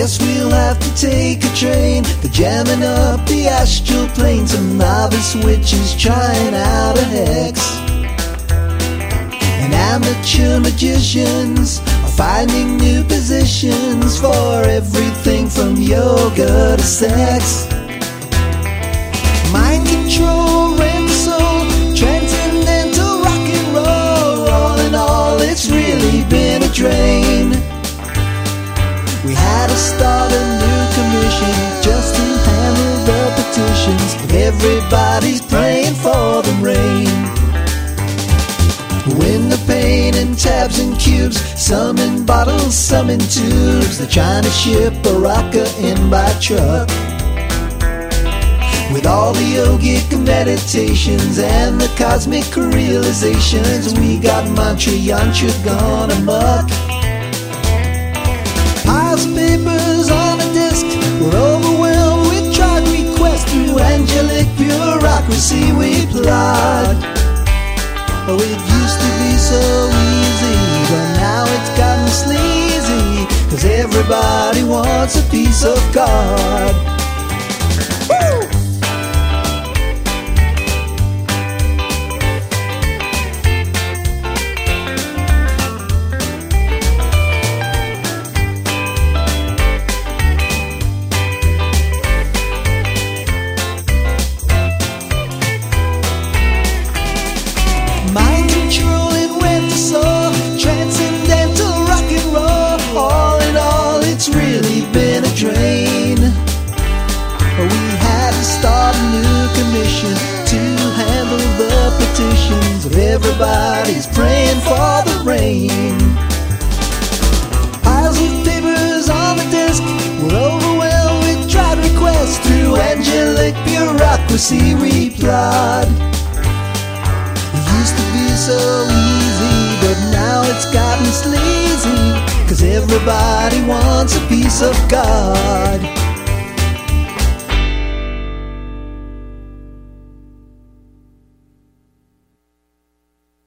Guess we'll have to take a train. They're jamming up the astral plane. Some novice witches trying out a hex, and amateur magicians are finding new positions for everything from yoga to sex. Mind control, rent soul, transcendental rock and roll. All in all, it's really been a drain. We had to start a new commission just to handle the petitions. Everybody's praying for the rain. When the paint and tabs and cubes, some in bottles, some in tubes, they're trying to ship a rocker in by truck. With all the yogic meditations and the cosmic realizations, we got mantra yantra gone amok. Piles of papers on a disc, we're overwhelmed with tried requests. Through angelic bureaucracy we plod. Oh, it used to be so easy, but now it's gotten sleazy, 'cause everybody wants a piece of God. Woo! Mind control and rent to soul, transcendental rock and roll. All in all, it's really been a drain. We had to start a new commission to handle the petitions of everybody's praying for the rain. Piles of papers on the desk, we're overwhelmed with tried requests. Through angelic bureaucracy we plod. Used to be so easy, but now it's gotten sleazy, 'cause everybody wants a piece of God.